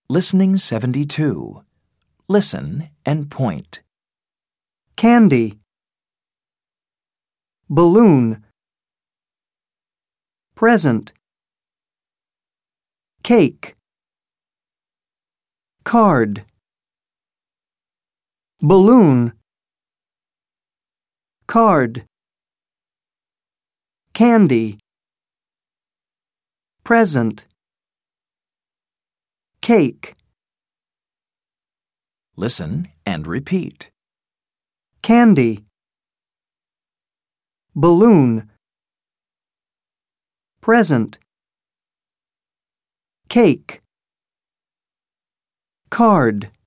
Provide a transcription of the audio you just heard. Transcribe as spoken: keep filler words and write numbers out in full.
Listening seventy-two. Listen and point. Candy. Balloon. Present. Cake. Card. Balloon. Card. Candy. Present. Cake. Listen and repeat. Candy. Balloon. Present. Cake. Card.